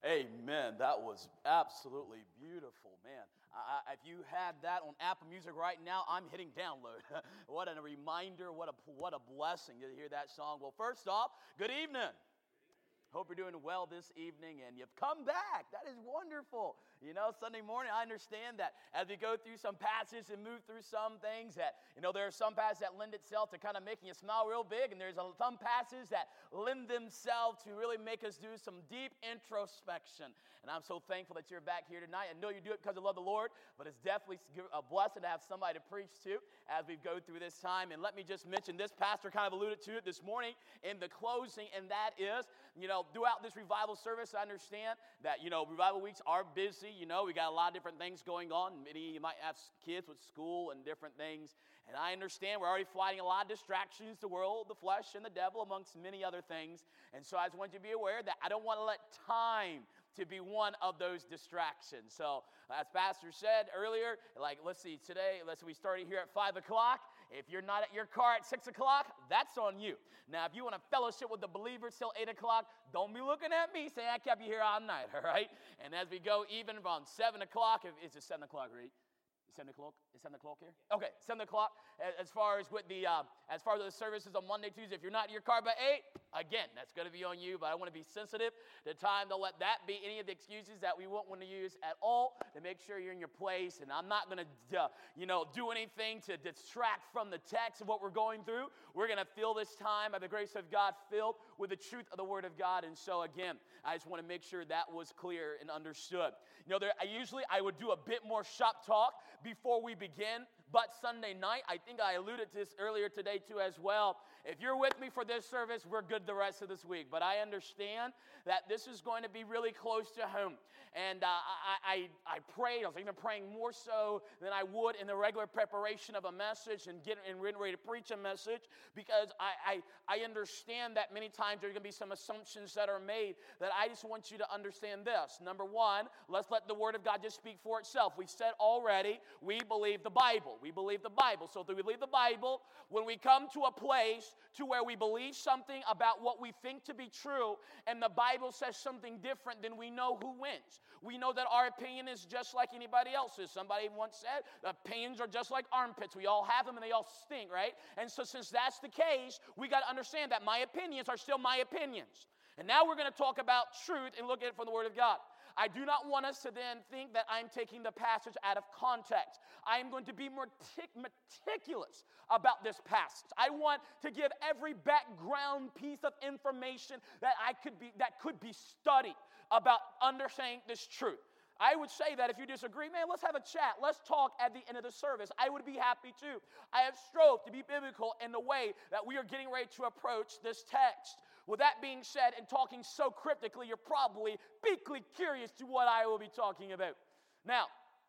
Amen. That was absolutely beautiful, man. If you had that on Apple Music right now, I'm hitting download. What a reminder, what a blessing to hear that song. Well, first off, good evening. Hope you're doing well this evening and you've come back. That is wonderful. You know, Sunday morning, I understand that as we go through some passages and move through some things that, there are some passages that lend itself to kind of making you smile real big, and there's some passages that lend themselves to really make us do some deep introspection. And I'm so thankful that you're back here tonight. I know you do it because you love the Lord, but it's definitely a blessing to have somebody to preach to as we go through this time. And let me just mention, this pastor kind of alluded to it this morning in the closing, and that is, throughout this revival service, I understand that, revival weeks are busy. We got a lot of different things going on. Many of you might have kids with school and different things. And I understand we're already fighting a lot of distractions, the world, the flesh, and the devil, amongst many other things. And so I just want you to be aware that I don't want to let time to be one of those distractions. So as Pastor said earlier, let's see, we started here at 5 o'clock. If you're not at your car at 6 o'clock, that's on you. Now, if you want to fellowship with the believers till 8 o'clock, don't be looking at me saying I kept you here all night, all right? And as we go even around 7 o'clock, it's just 7 o'clock, right? 7 o'clock? Is 7 o'clock here? Okay, 7 o'clock. As far as the services on Monday, Tuesday, if you're not in your car by 8, again, that's going to be on you. But I want to be sensitive to time. Don't let that be any of the excuses that we won't want to use at all to make sure you're in your place. And I'm not going to, do anything to distract from the text of what we're going through. We're going to fill this time by the grace of God, filled with the truth of the Word of God. And so again, I just want to make sure that was clear and understood. I would do a bit more shop talk before we begin, but Sunday night, I think I alluded to this earlier today too as well. If you're with me for this service, we're good the rest of this week. But I understand that this is going to be really close to home. And I prayed. I was even praying more so than I would in the regular preparation of a message and getting ready to preach a message, because I understand that many times there's going to be some assumptions that are made that I just want you to understand this. Number one, let's let the Word of God just speak for itself. We've said already, we believe the Bible. We believe the Bible. So do we believe the Bible? When we come to a place to where we believe something about what we think to be true, and the Bible says something different, then we know who wins. We know that our opinion is just like anybody else's. Somebody once said, opinions are just like armpits. We all have them and they all stink, right? And so since that's the case, we got to understand that my opinions are still my opinions. And now we're going to talk about truth and look at it from the Word of God. I do not want us to then think that I'm taking the passage out of context. I am going to be more meticulous about this passage. I want to give every background piece of information that could be studied about understanding this truth. I would say that if you disagree, man, let's have a chat. Let's talk at the end of the service. I would be happy to. I have strove to be biblical in the way that we are getting ready to approach this text. With that being said, and talking so cryptically, you're probably deeply curious to what I will be talking about. Now,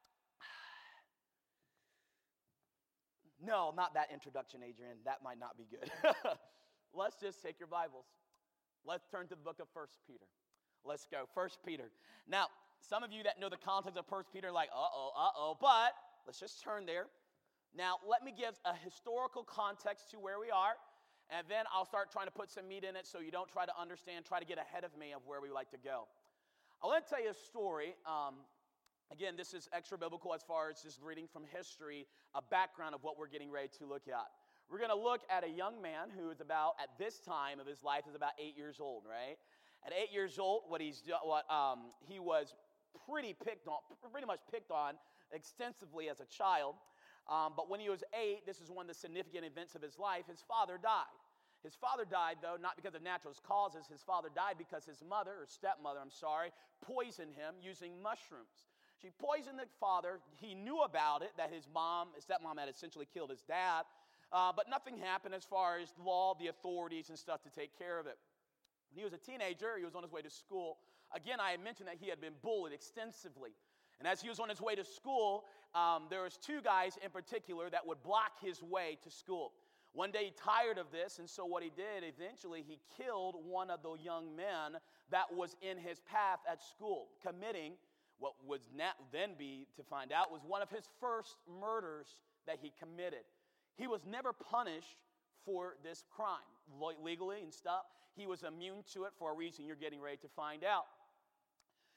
no, not that introduction, Adrian. That might not be good. Let's just take your Bibles. Let's turn to the book of 1 Peter. Let's go. 1 Peter. Now, some of you that know the context of 1 Peter are like, but let's just turn there. Now, let me give a historical context to where we are, and then I'll start trying to put some meat in it so you don't try to understand, try to get ahead of me of where we like to go. I want to tell you a story. Again, this is extra biblical as far as just reading from history, a background of what we're getting ready to look at. We're going to look at a young man who is about, at this time of his life, is about 8 years old, right? At 8 years old, he was pretty much picked on extensively as a child. But when he was 8, this is one of the significant events of his life, his father died. His father died, though, not because of natural causes. His father died because his stepmother, poisoned him using mushrooms. She poisoned the father. He knew about it, that his stepmom had essentially killed his dad. But nothing happened as far as law, the authorities, and stuff to take care of it. When he was a teenager, he was on his way to school. Again, I had mentioned that he had been bullied extensively. And as he was on his way to school, there was 2 guys in particular that would block his way to school. One day he tired of this, and so what he did, eventually he killed one of the young men that was in his path at school, committing what would then be, to find out, was one of his first murders that he committed. He was never punished for this crime, legally and stuff. He was immune to it for a reason you're getting ready to find out.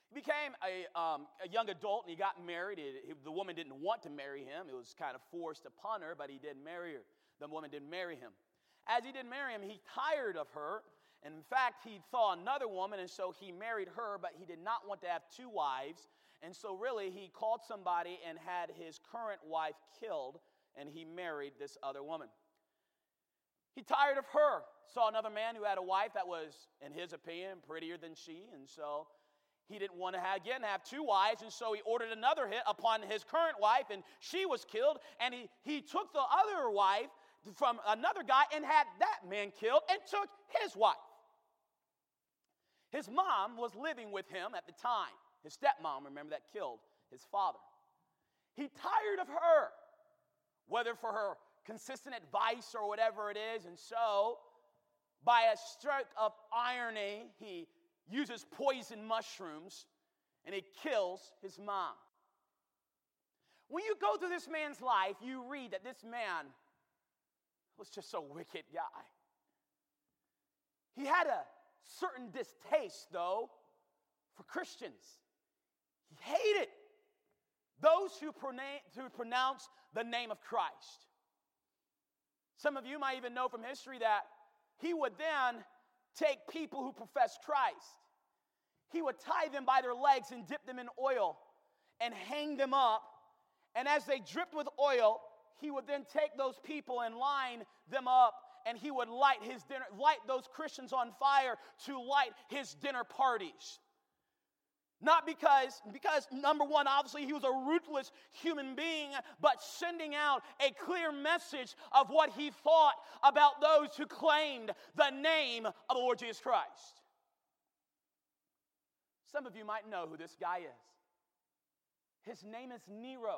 He became a young adult, and he got married. The woman didn't want to marry him. It was kind of forced upon her, but he didn't marry her. The woman didn't marry him. As he didn't marry him, he tired of her. And in fact, he saw another woman, and so he married her, but he did not want to have two wives. And so really, he called somebody and had his current wife killed, and he married this other woman. He tired of her, saw another man who had a wife that was, in his opinion, prettier than she, and so he didn't want to have two wives, and so he ordered another hit upon his current wife, and she was killed, and he took the other wife from another guy and had that man killed and took his wife. His mom was living with him at the time. His stepmom, remember, that killed his father. He tired of her, whether for her consistent advice or whatever it is, and so by a stroke of irony, he uses poison mushrooms and he kills his mom. When you go through this man's life, you read that this man was just a wicked guy. He had a certain distaste, though, for Christians. He hated those who pronounce the name of Christ. Some of you might even know from history that he would then take people who profess Christ. He would tie them by their legs and dip them in oil and hang them up. And as they dripped with oil, he would then take those people and line them up, and he would light those Christians on fire to light his dinner parties. Not because number one, obviously he was a ruthless human being, but sending out a clear message of what he thought about those who claimed the name of the Lord Jesus Christ. Some of you might know who this guy is. His name is Nero.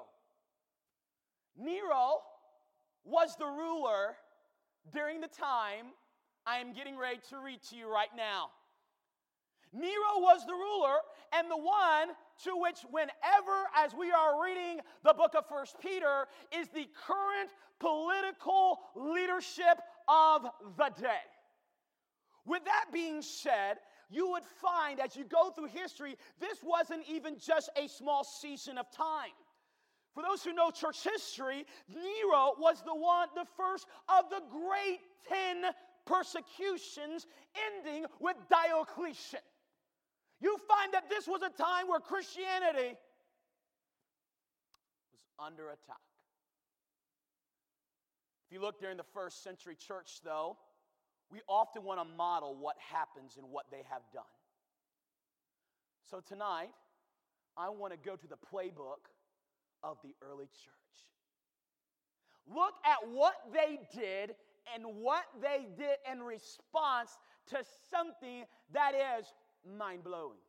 Nero was the ruler during the time I am getting ready to read to you right now. Nero was the ruler and the one to which, whenever, as we are reading the book of 1 Peter, is the current political leadership of the day. With that being said, you would find as you go through history, this wasn't even just a small season of time. For those who know church history, Nero was the first of the great 10 persecutions, ending with Diocletian. You find that this was a time where Christianity was under attack. If you look during the first century church, though, we often want to model what happens and what they have done. So tonight, I want to go to the playbook of the early church. Look at what they did and what they did in response to something that is mind-blowing.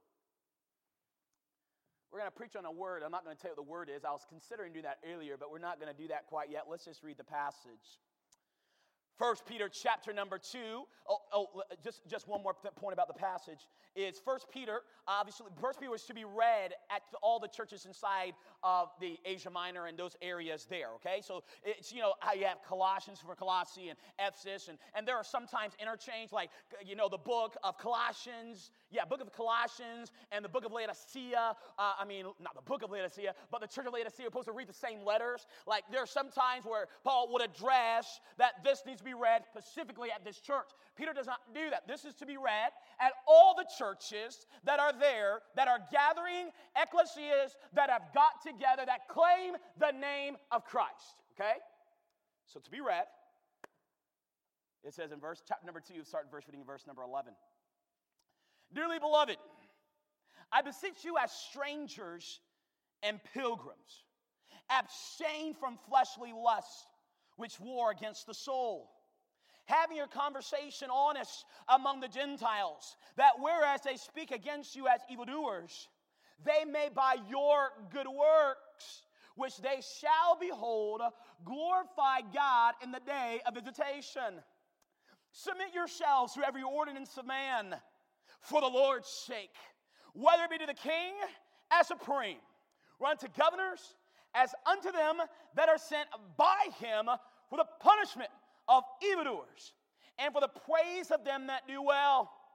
We're going to preach on a word. I'm not going to tell you what the word is. I was considering doing that earlier, but we're not going to do that quite yet. Let's just read the passage. 1 Peter chapter number 2. Just one more point about the passage. Is 1 Peter, obviously, 1 Peter was to be read at all the churches inside of the Asia Minor and those areas there, okay? So it's, how you have Colossians for Colossae and Ephesus, and there are sometimes interchange, like, the book of Colossians, book of Colossians and the book of Laodicea. Not the book of Laodicea, but the church of Laodicea are supposed to read the same letters. Like, there are some times where Paul would address that this needs to be read specifically at this church. Peter does not do that. This is to be read at all the churches that are there, that are gathering ecclesias that have got together, that claim the name of Christ. Okay? So to be read, it says in chapter number 2, reading verse number 11. Dearly beloved, I beseech you as strangers and pilgrims, abstain from fleshly lusts which war against the soul, having your conversation honest among the Gentiles, that whereas they speak against you as evildoers, they may by your good works, which they shall behold, glorify God in the day of visitation. Submit yourselves to every ordinance of man for the Lord's sake, whether it be to the king as supreme, or unto governors as unto them that are sent by him for the punishment of evildoers, and for the praise of them that do well.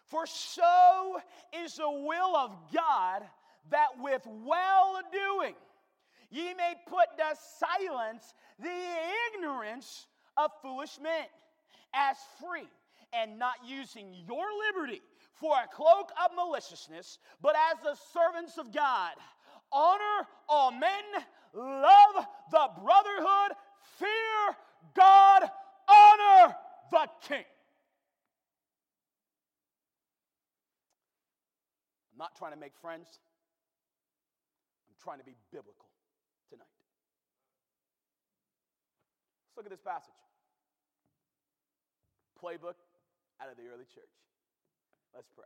For so is the will of God, that with well-doing ye may put to silence the ignorance of foolish men, as free, and not using your liberty for a cloak of maliciousness, but as the servants of God. Honor all men, love the brotherhood, fear God, honor the king. I'm not trying to make friends. I'm trying to be biblical tonight. Let's look at this passage. Playbook out of the early church. Let's pray.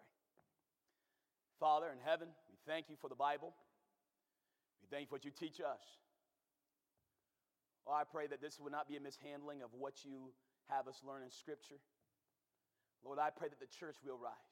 Father in heaven, we thank you for the Bible. We thank you for what you teach us. Oh, I pray that this would not be a mishandling of what you have us learn in Scripture. Lord, I pray that the church will rise.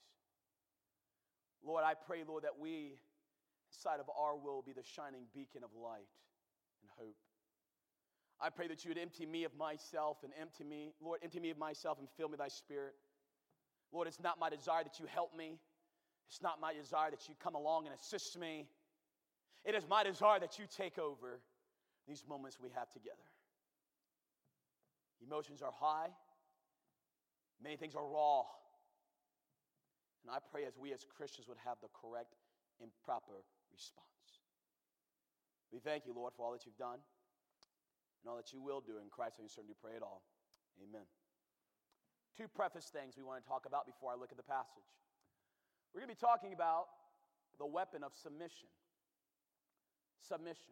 Lord, I pray, Lord, that we, inside of our will, be the shining beacon of light and hope. I pray that you would empty me of myself and empty me of myself and fill me with thy Spirit. Lord, it's not my desire that you help me. It's not my desire that you come along and assist me. It is my desire that you take over these moments we have together. Emotions are high. Many things are raw. And I pray as we as Christians would have the correct and proper response. We thank you, Lord, for all that you've done and all that you will do. In Christ's name, we certainly pray it all. Amen. Two preface things we want to talk about before I look at the passage. We're going to be talking about the weapon of submission. Submission.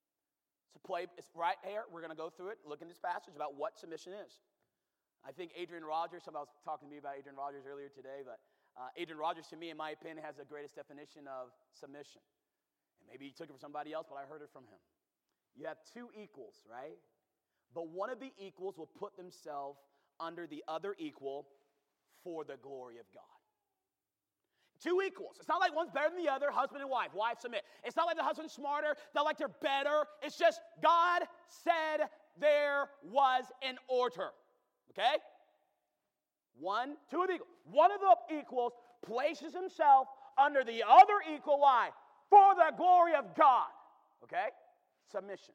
It's right here. We're going to go through it, look in this passage about what submission is. I think Adrian Rogers, somebody was talking to me about Adrian Rogers earlier today, but Adrian Rogers, to me, in my opinion, has the greatest definition of submission. And maybe he took it from somebody else, but I heard it from him. You have two equals, right? But one of the equals will put themselves under the other equal for the glory of God. Two equals. It's not like one's better than the other, husband and wife. Wife submit. It's not like the husband's smarter, not like they're better. It's just God said there was an order. Okay? Two of the equals. One of the equals places himself under the other equal. Why? For the glory of God. Okay? Submission.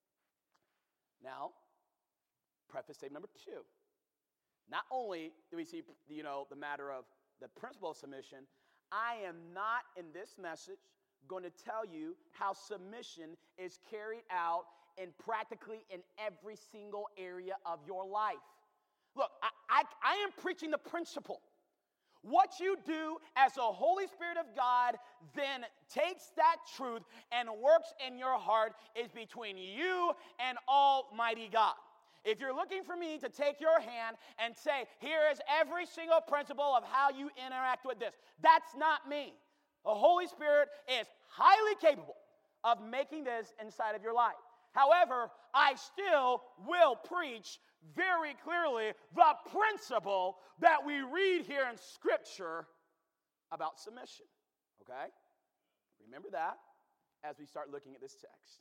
Now, preface statement number 2. Not only do we see, the matter of the principle of submission, I am not in this message going to tell you how submission is carried out practically in every single area of your life. Look, I am preaching the principle. What you do as the Holy Spirit of God then takes that truth and works in your heart is between you and Almighty God. If you're looking for me to take your hand and say, here is every single principle of how you interact with this, that's not me. The Holy Spirit is highly capable of making this inside of your life. However, I still will preach very clearly the principle that we read here in Scripture about submission. Okay? Remember that as we start looking at this text.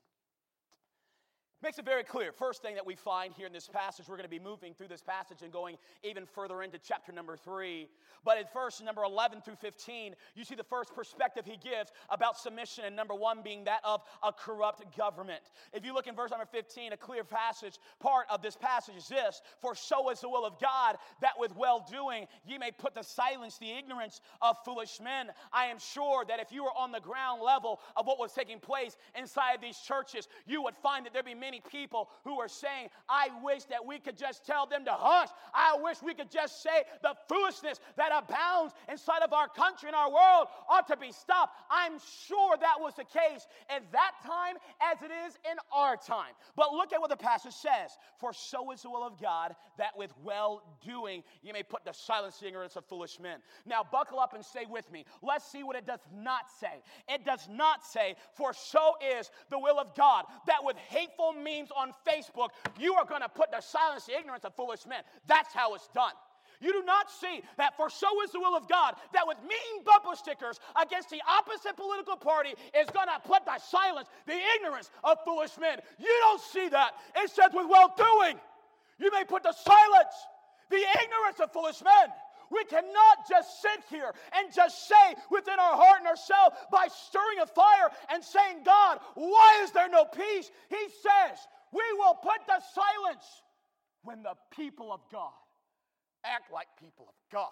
Makes it very clear. First thing that we find here in this passage, we're going to be moving through this passage and going even further into chapter number 3. But in verse number 11 through 15, you see the first perspective he gives about submission, and number 1 being that of a corrupt government. If you look in verse number 15, a clear passage, part of this passage is this: for so is the will of God, that with well-doing ye may put to silence the ignorance of foolish men. I am sure that if you were on the ground level of what was taking place inside these churches, you would find that there'd be many people who are saying, I wish that we could just tell them to hush. I wish we could just say the foolishness that abounds inside of our country and our world ought to be stopped. I'm sure that was the case at that time as it is in our time. But look at what the passage says. For so is the will of God, that with well-doing you may put to silence the ignorance of foolish men. Now buckle up and stay with me. Let's see what it does not say. It does not say, for so is the will of God, that with hateful memes on Facebook, you are going to put to silence the ignorance of foolish men. That's how it's done. You do not see that for so is the will of God, that with mean bumper stickers against the opposite political party is going to put to silence the ignorance of foolish men. You don't see that. It says with well-doing, you may put to silence the ignorance of foolish men. We cannot just sit here and just say within our heart and ourselves by stirring a fire and saying, God, why is there no peace? He says, we will put to silence when the people of God act like people of God.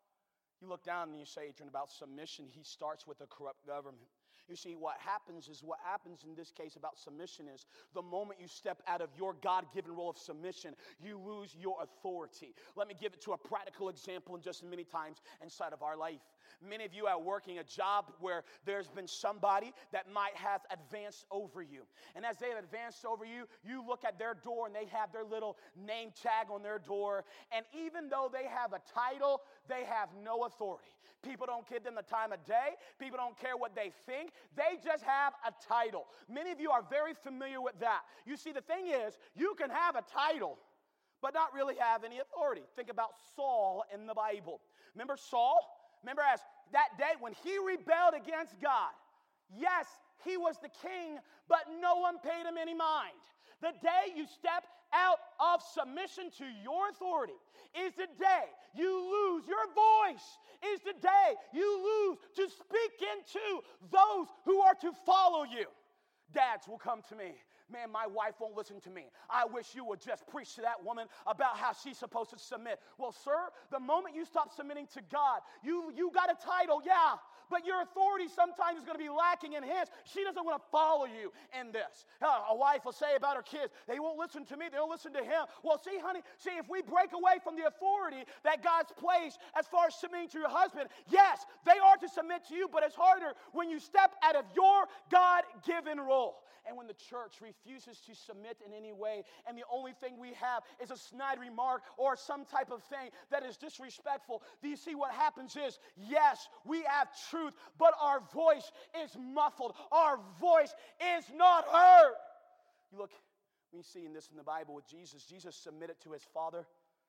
You look down and you say, Adrian, about submission, he starts with a corrupt government. You see, what happens in this case about submission is the moment you step out of your God-given role of submission, you lose your authority. Let me give it to a practical example in just many times inside of our life. Many of you are working a job where there's been somebody that might have advanced over you. And as they have advanced over you, you look at their door and they have their little name tag on their door. And even though they have a title, they have no authority. People don't give them the time of day. People don't care what they think. They just have a title. Many of you are very familiar with that. You see, the thing is, you can have a title, but not really have any authority. Think about Saul in the Bible. Remember Saul? Remember as that day when he rebelled against God. Yes, he was the king, but no one paid him any mind. The day you step out of submission to your authority is the day you lose your voice, is the day you lose to speak into those who are to follow you. Dads will come to me. Man, my wife won't listen to me. I wish you would just preach to that woman about how she's supposed to submit. Well, sir, the moment you stop submitting to God, you got a title, yeah, but your authority sometimes is going to be lacking in his. She doesn't want to follow you in this. A wife will say about her kids, they won't listen to me, they'll listen to him. Well, see, honey, if we break away from the authority that God's placed as far as submitting to your husband, yes, they are to submit to you, but it's harder when you step out of your God-given role. And when the church refuses to submit in any way, and the only thing we have is a snide remark or some type of thing that is disrespectful, do you see what happens is, yes, we have truth, but our voice is muffled. Our voice is not heard. You look, we see in this in the Bible with Jesus. Jesus submitted to his Father.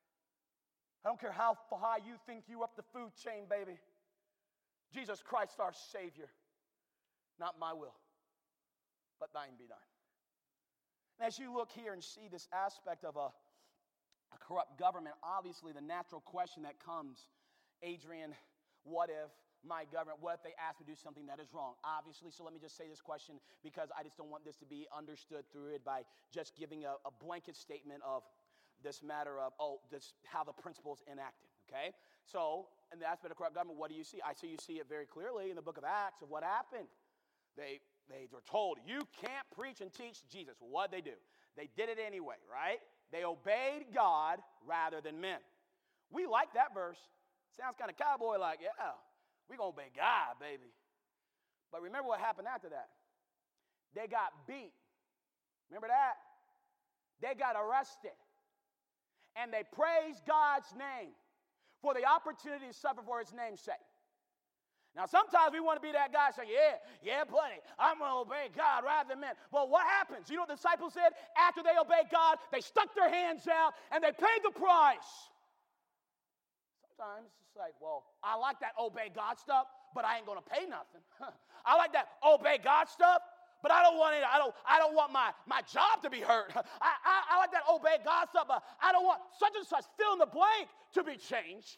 I don't care how high you think you up the food chain, baby. Jesus Christ, our Savior. Not my will, but thine be done. And as you look here and see this aspect of a corrupt government, obviously the natural question that comes, Adrian, what if my government, what if they ask me to do something that is wrong? Obviously, so let me just say this question because I just don't want this to be understood through it by just giving a blanket statement of this matter of, this how the principle is enacted, okay? So, in the aspect of corrupt government, what do you see? You see it very clearly in the book of Acts of what happened. They were told, you can't preach and teach Jesus. Well, what'd they do? They did it anyway, right? They obeyed God rather than men. We like that verse. Sounds kind of cowboy-like. Yeah, we're going to obey God, baby. But remember what happened after that. They got beat. Remember that? They got arrested. And they praised God's name for the opportunity to suffer for his name's sake. Now, sometimes we want to be that guy saying, yeah, buddy, I'm going to obey God rather than men. Well, what happens? You know what the disciples did? After they obeyed God, they stuck their hands out and they paid the price. Sometimes it's like, well, I like that obey God stuff, but I ain't going to pay nothing. I like that obey God stuff, but I don't want it. I don't want my job to be hurt. I like that obey God stuff, but I don't want such and such fill in the blank to be changed.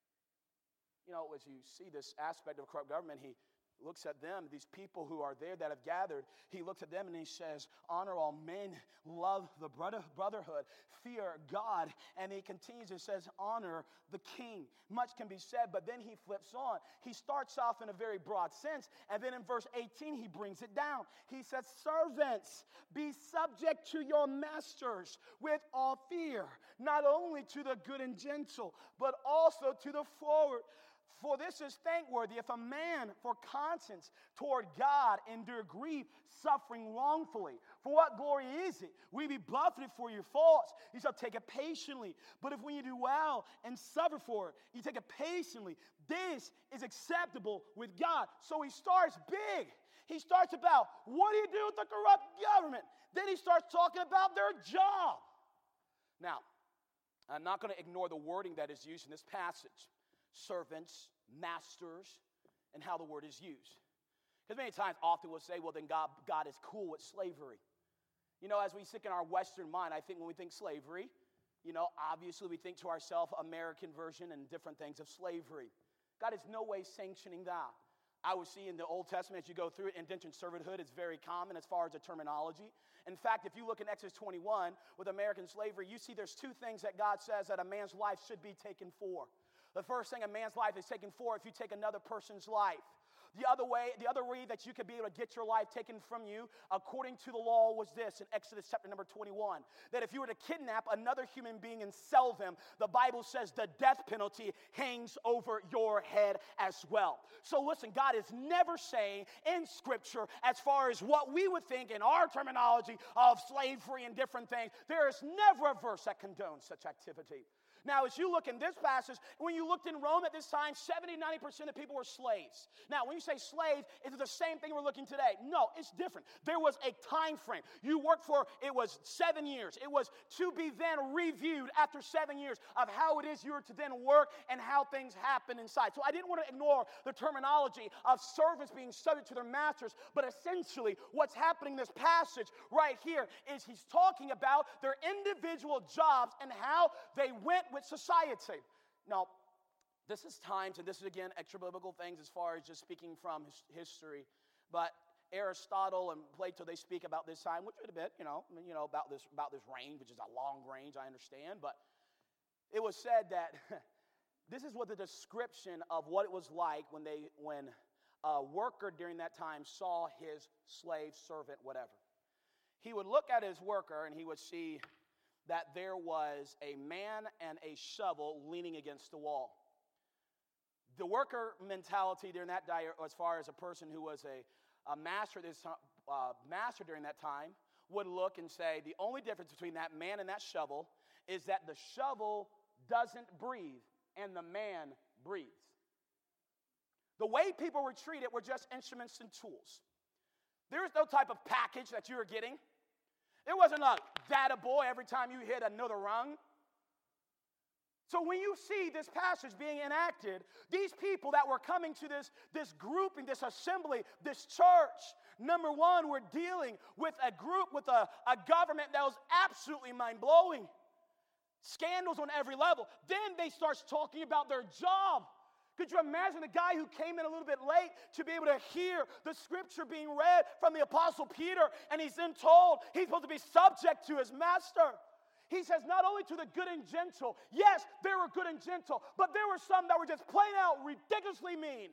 You know, as you see this aspect of corrupt government, he looks at them, these people who are there that have gathered. He looks at them and he says, honor all men, love the brotherhood, fear God. And he continues and says, honor the king. Much can be said, but then he flips on. He starts off in a very broad sense, and then in verse 18, he brings it down. He says, servants, be subject to your masters with all fear, not only to the good and gentle, but also to the forward. For this is thankworthy if a man for conscience toward God endure grief, suffering wrongfully. For what glory is it? We be buffeted for your faults. You shall take it patiently. But if when you do well and suffer for it, you take it patiently. This is acceptable with God. So he starts big. He starts about, what do you do with the corrupt government? Then he starts talking about their job. Now, I'm not going to ignore the wording that is used in this passage. Servants, masters, and how the word is used. Because many times, often we'll say, well, then God is cool with slavery. You know, as we think in our Western mind, I think when we think slavery, You know, obviously we think to ourselves American version and different things of slavery. God is no way sanctioning that. I would see in the Old Testament, as you go through it, indentured servanthood is very common as far as the terminology. In fact, if you look in Exodus 21 with American slavery, you see there's two things that God says that a man's life should be taken for. The first thing a man's life is taken for if you take another person's life. The other way that you could be able to get your life taken from you, according to the law, was this in Exodus chapter number 21. That if you were to kidnap another human being and sell them, the Bible says the death penalty hangs over your head as well. So listen, God is never saying in Scripture, as far as what we would think in our terminology of slavery and different things, there is never a verse that condones such activity. Now, as you look in this passage, when you looked in Rome at this time, 70-90% of people were slaves. Now, when you say slave, is it the same thing we're looking today? No, it's different. There was a time frame. You worked for, it was 7 years. It was to be then reviewed after 7 years of how it is you were to then work and how things happen inside. So I didn't want to ignore the terminology of servants being subject to their masters, but essentially what's happening in this passage right here is he's talking about their individual jobs and how they went with society. Now, this is times, and this is again extra biblical things as far as just speaking from history, but Aristotle and Plato, they speak about this time, which is a bit, about this range, which is a long range, I understand, but it was said that this is what the description of what it was like when a worker during that time saw his slave, servant, whatever. He would look at his worker and he would see that there was a man and a shovel leaning against the wall. The worker mentality during that day, as far as a person who was a master during that time, would look and say, the only difference between that man and that shovel is that the shovel doesn't breathe and the man breathes. The way people were treated were just instruments and tools. There was no type of package that you were getting. There wasn't a data boy every time you hit another rung. So when you see this passage being enacted, these people that were coming to this grouping, this assembly, this church, number one, we're dealing with a group, with a government that was absolutely mind-blowing. Scandals on every level. Then they start talking about their job. Could you imagine the guy who came in a little bit late to be able to hear the scripture being read from the Apostle Peter, and he's then told he's supposed to be subject to his master? He says not only to the good and gentle, yes, they were good and gentle, but there were some that were just plain out ridiculously mean.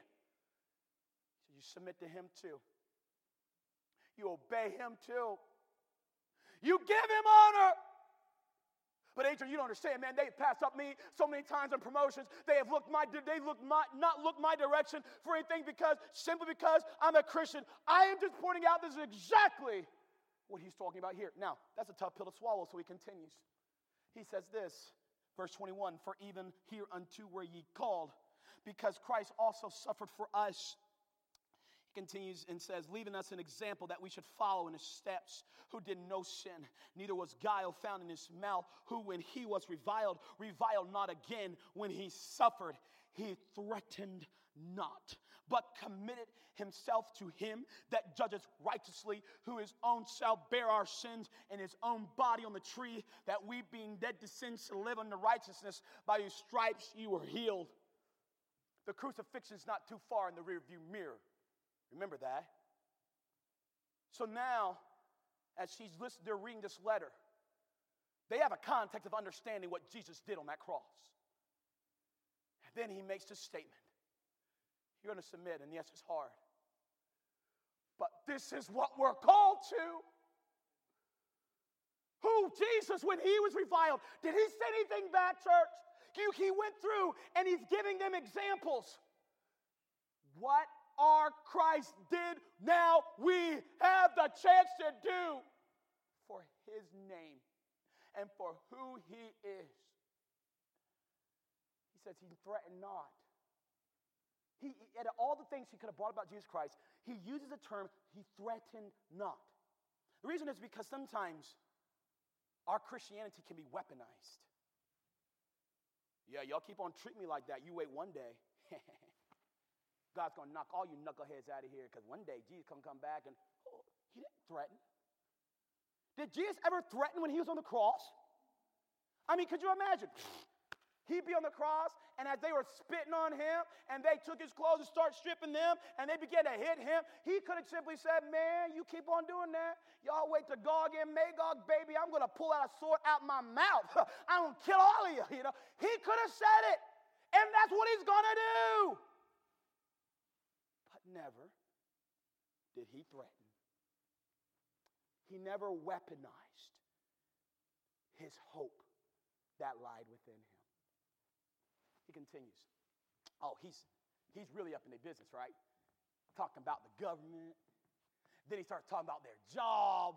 So you submit to him too. You obey him too. You give him honor. But Adrian, you don't understand, man. They've passed up me so many times on promotions. They have not looked my direction for anything simply because I'm a Christian. I am just pointing out this is exactly what he's talking about here. Now, that's a tough pill to swallow, so he continues. He says this, verse 21, for even hereunto were ye called, because Christ also suffered for us. Continues and says, leaving us an example that we should follow in his steps, who did no sin, neither was guile found in his mouth, who when he was reviled not again. When he suffered, he threatened not, but committed himself to him that judges righteously, who his own self bare our sins in his own body on the tree, that we being dead to sin should live unto righteousness, by whose stripes you were healed. The crucifixion is not too far in the rearview mirror. Remember that. So now, as they're reading this letter, they have a context of understanding what Jesus did on that cross. And then he makes this statement. You're going to submit, and yes, it's hard. But this is what we're called to. Who? Jesus, when he was reviled, did he say anything bad, church? He went through, and he's giving them examples. What our Christ did, now we have the chance to do for his name and for who he is. He says he threatened not. He, out of all the things he could have brought about Jesus Christ, he uses the term, he threatened not. The reason is because sometimes our Christianity can be weaponized. Yeah, y'all keep on treating me like that. You wait one day. God's going to knock all you knuckleheads out of here, because one day Jesus come back and, he didn't threaten. Did Jesus ever threaten when he was on the cross? I mean, could you imagine? He'd be on the cross, and as they were spitting on him, and they took his clothes and started stripping them, and they began to hit him, he could have simply said, man, you keep on doing that. Y'all wait to Gog and Magog, baby. I'm going to pull out a sword out my mouth. I'm going to kill all of you, you know. He could have said it, and that's what he's going to do. But never did he threaten. He never weaponized his hope that lied within him. He continues. Oh, he's really up in their business, right? Talking about the government. Then he starts talking about their job.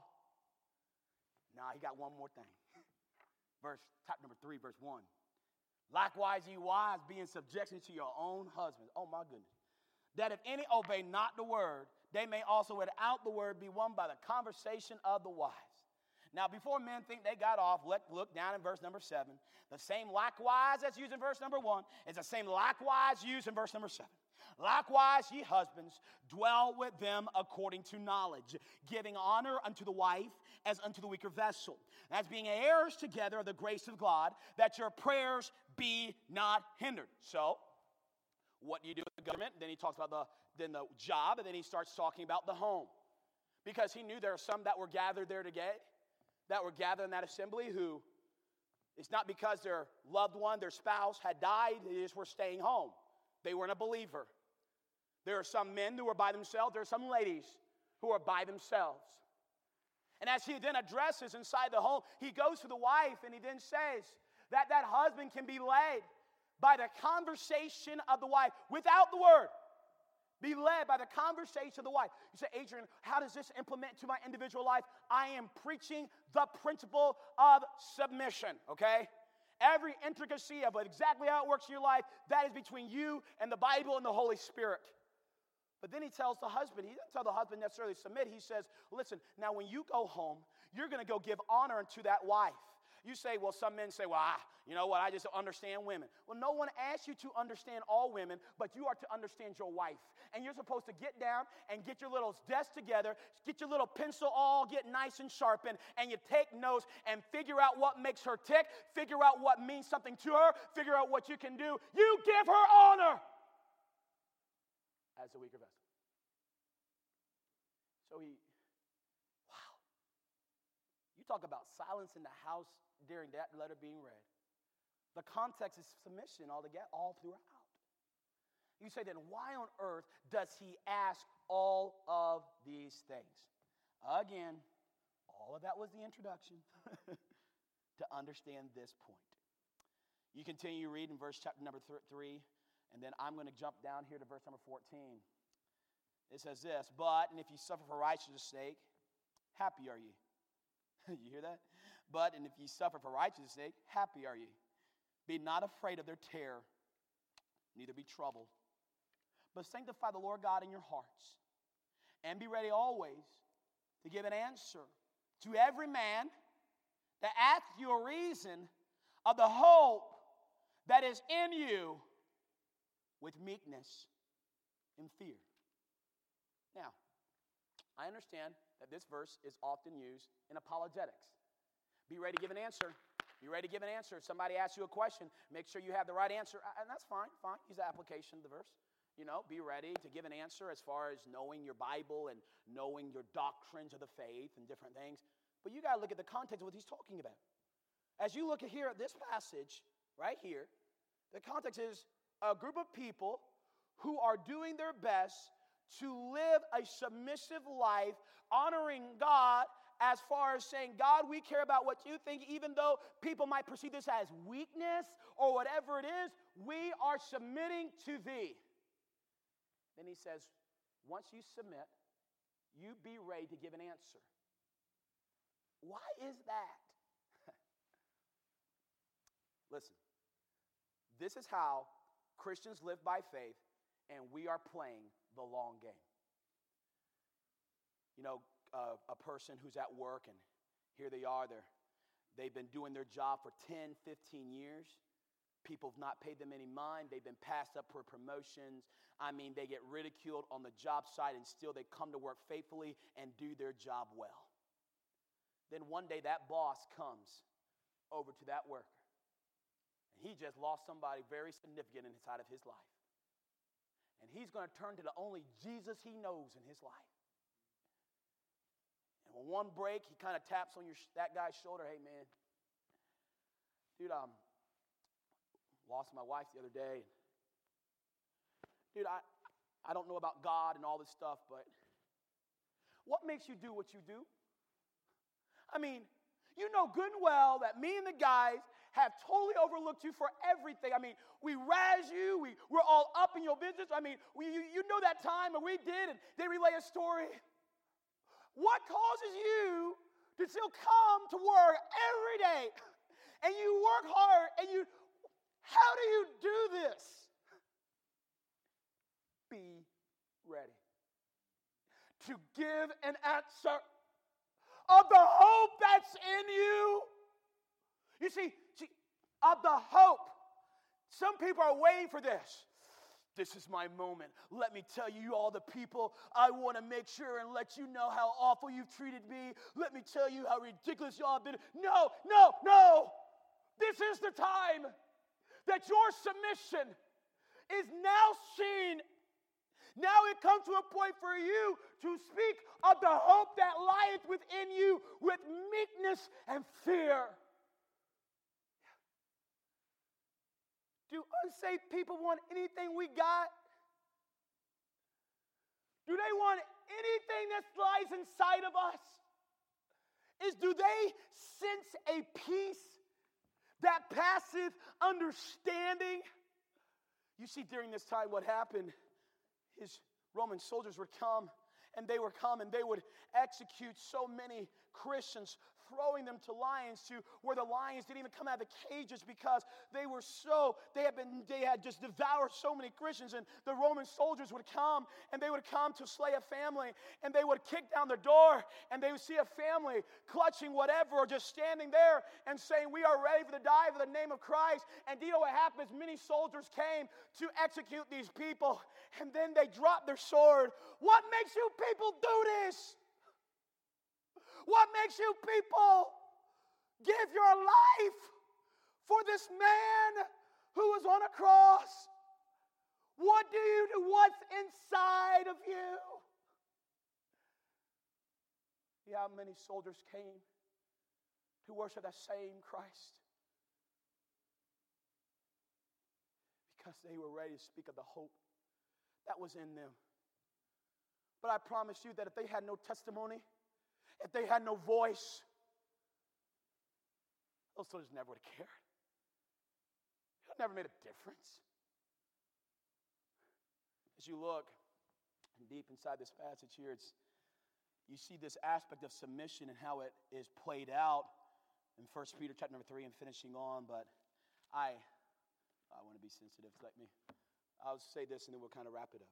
Nah, he got one more thing. Chapter number 3, verse 1. Likewise, ye wives, be in subjection to your own husbands. Oh, my goodness. That if any obey not the word, they may also without the word be won by the conversation of the wives. Now, before men think they got off, let's look down in verse number 7. The same likewise that's used in verse number 1 is the same likewise used in verse number 7. Likewise, ye husbands, dwell with them according to knowledge, giving honor unto the wife as unto the weaker vessel, as being heirs together of the grace of God, that your prayers be not hindered. So, what do you do with the government? Then he talks about the job, and then he starts talking about the home. Because he knew there are some that were gathered there today, that were gathered in that assembly who, it's not because their loved one, their spouse had died, they just were staying home. They weren't a believer. There are some men who are by themselves. There are some ladies who are by themselves. And as he then addresses inside the home, he goes to the wife and he then says that that husband can be led by the conversation of the wife without the word. Be led by the conversation of the wife. You say, Adrian, how does this implement to my individual life? I am preaching the principle of submission, okay? Every intricacy of exactly how it works in your life, that is between you and the Bible and the Holy Spirit. But then he tells the husband, he doesn't tell the husband necessarily submit. He says, listen, now when you go home, you're going to go give honor to that wife. You say, well, some men say, well, you know what, I just don't understand women. Well, no one asks you to understand all women, but you are to understand your wife. And you're supposed to get down and get your little desk together, get your little pencil all get nice and sharpened, and you take notes and figure out what makes her tick, figure out what means something to her, figure out what you can do. You give her honor as a weaker vessel. So you talk about silence in the house during that letter being read. The context is submission all throughout. You say, then why on earth does he ask all of these things? Again, all of that was the introduction to understand this point. You continue reading chapter number 3, and then I'm going to jump down here to verse number 14. It says this, but, and if you suffer for righteousness' sake, happy are ye. You hear that? But, and if ye suffer for righteousness' sake, happy are ye. Be not afraid of their terror, neither be troubled. But sanctify the Lord God in your hearts, and be ready always to give an answer to every man that asks you a reason of the hope that is in you with meekness and fear. Now, I understand that this verse is often used in apologetics. Be ready to give an answer. Be ready to give an answer. If somebody asks you a question, make sure you have the right answer. And that's fine. Use the application of the verse. You know, be ready to give an answer as far as knowing your Bible and knowing your doctrines of the faith and different things. But you got to look at the context of what he's talking about. As you look at here at this passage right here, the context is a group of people who are doing their best to live a submissive life, honoring God as far as saying, God, we care about what you think, even though people might perceive this as weakness or whatever it is, we are submitting to thee. Then he says, once you submit, you be ready to give an answer. Why is that? Listen, this is how Christians live by faith, and we are playing the long game. You know, a person who's at work, and here they are, they've been doing their job for 10, 15 years. People have not paid them any mind. They've been passed up for promotions. I mean, they get ridiculed on the job site, and still they come to work faithfully and do their job well. Then one day that boss comes over to that worker, He just lost somebody very significant inside of his life. And he's going to turn to the only Jesus he knows in his life. And when one break, he kind of taps on that guy's shoulder. Hey, man, dude, lost my wife the other day. Dude, I don't know about God and all this stuff, but what makes you do what you do? I mean, you know good and well that me and the guys have totally overlooked you for everything. I mean, we razz you. We're all up in your business. I mean, you know that time and we did, and they relay a story. What causes you to still come to work every day and you work hard and how do you do this? Be ready to give an answer of the hope that's in you. You see, of the hope. Some people are waiting for this. This is my moment. Let me tell you all the people. I want to make sure and let you know how awful you've treated me. Let me tell you how ridiculous y'all have been. No. This is the time that your submission is now seen. Now it comes to a point for you to speak of the hope that lieth within you with meekness and fear. Do unsaved people want anything we got? Do they want anything that lies inside of us? Do they sense a peace that passeth understanding? You see, during this time, what happened is Roman soldiers would come, and they would execute so many Christians, throwing them to lions, to where the lions didn't even come out of the cages because they had just devoured so many Christians. And the Roman soldiers would come, and they would come to slay a family, and they would kick down the door, and they would see a family clutching whatever, or just standing there and saying, "We are ready for the die for the name of Christ." And do you know what happens? Many soldiers came to execute these people, and then they dropped their sword. What makes you people do this? What makes you people give your life for this man who was on a cross? What do you do? What's inside of you? Yeah, many soldiers came to worship that same Christ because they were ready to speak of the hope that was in them. But I promise you that if they had no testimony, if they had no voice, those soldiers never would have cared. It never made a difference. As you look deep inside this passage here, you see this aspect of submission and how it is played out in 1 Peter chapter number 3 and finishing on. But I want to be sensitive. I'll say this and then we'll kind of wrap it up.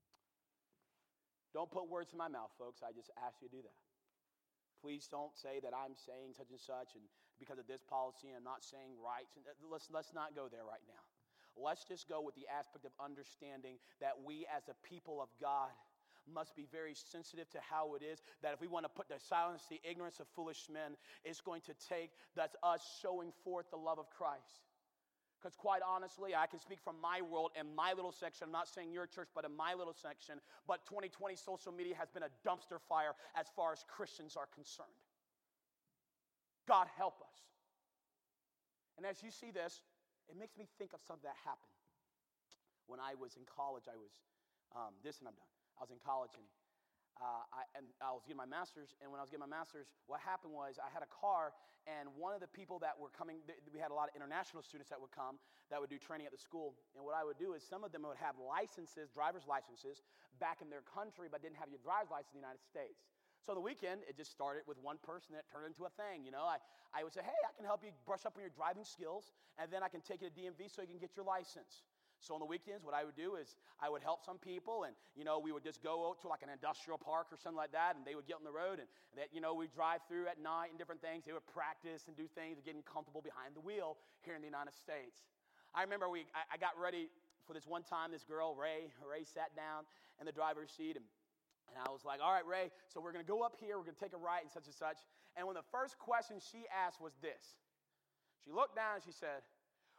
Don't put words in my mouth, folks. I just ask you to do that. Please don't say that I'm saying such and such, and because of this policy, I'm not saying rights. Let's not go there right now. Let's just go with the aspect of understanding that we as a people of God must be very sensitive to how it is that if we want to put to silence the ignorance of foolish men, it's going to take that's us showing forth the love of Christ. Because quite honestly, I can speak from my world and my little section. I'm not saying your church, but in my little section. But 2020 social media has been a dumpster fire as far as Christians are concerned. God help us. And as you see this, it makes me think of something that happened. When I was in college, I was I was in college and I was getting my master's, and when I was getting my master's, what happened was I had a car, and one of the people that were coming, we had a lot of international students that would come that would do training at the school, and what I would do is some of them would have licenses, driver's licenses, back in their country, but didn't have your driver's license in the United States. So the weekend, it just started with one person that turned into a thing, you know. I would say, hey, I can help you brush up on your driving skills, and then I can take you to DMV so you can get your license. So on the weekends, what I would do is I would help some people, and, you know, we would just go out to like an industrial park or something like that, and they would get on the road, and that, you know, we'd drive through at night and different things. They would practice and do things, getting comfortable behind the wheel here in the United States. I remember I got ready for this one time. This girl, Ray sat down in the driver's seat, and I was like, all right, Ray, so we're going to go up here. We're going to take a right and such and such. And when the first question she asked was this. She looked down and she said,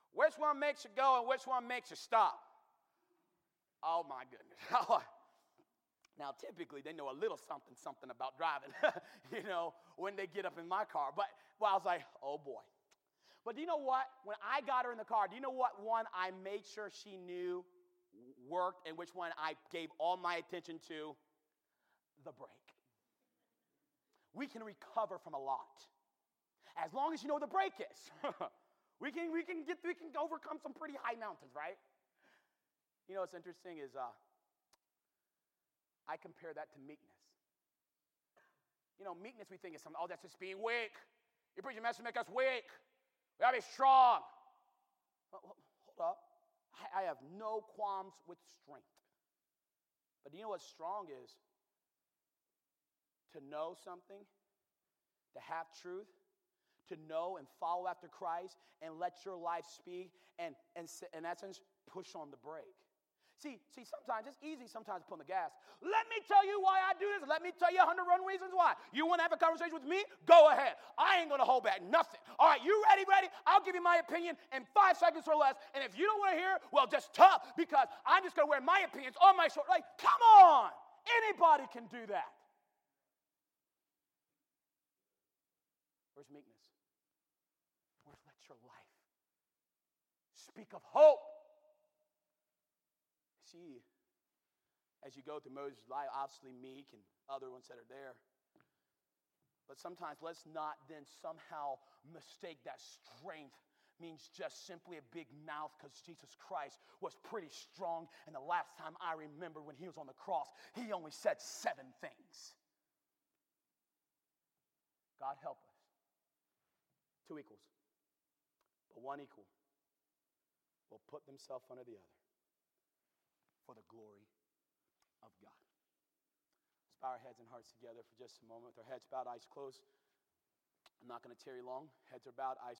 Which one makes you go and which one makes you stop? Oh, my goodness. Now, typically, they know a little something about driving, when they get up in my car. But I was like, oh, boy. But do you know what? When I got her in the car, do you know what one I made sure she knew worked and which one I gave all my attention to? The brake. We can recover from a lot. As long as you know what the brake is. we can overcome some pretty high mountains, right? You know what's interesting is I compare that to meekness. Meekness we think is something, that's just being weak. Your preaching message make us weak. We gotta be strong. Well, hold up. I have no qualms with strength. But do you know what strong is? To know something, to have truth, to know and follow after Christ, and let your life speak, and in essence, push on the brake. See, sometimes it's easy sometimes to put on the gas. Let me tell you why I do this. Let me tell you 100 reasons why. You want to have a conversation with me? Go ahead. I ain't going to hold back nothing. All right, you ready? I'll give you my opinion in 5 seconds or less. And if you don't want to hear, well, just tough, because I'm just going to wear my opinions on my shoulder. Like, come on. Anybody can do that. Where's meekness? Where's let your life speak of hope? See, as you go through Moses' life, obviously meek and other ones that are there. But sometimes let's not then somehow mistake that strength means just simply a big mouth, because Jesus Christ was pretty strong. And the last time I remember when he was on the cross, he only said 7 things. God help us. 2 equals, but 1 equal will put themselves under the other for the glory of God. Let's bow our heads and hearts together for just a moment. With our heads bowed, eyes closed. I'm not going to tarry long. Heads are bowed, eyes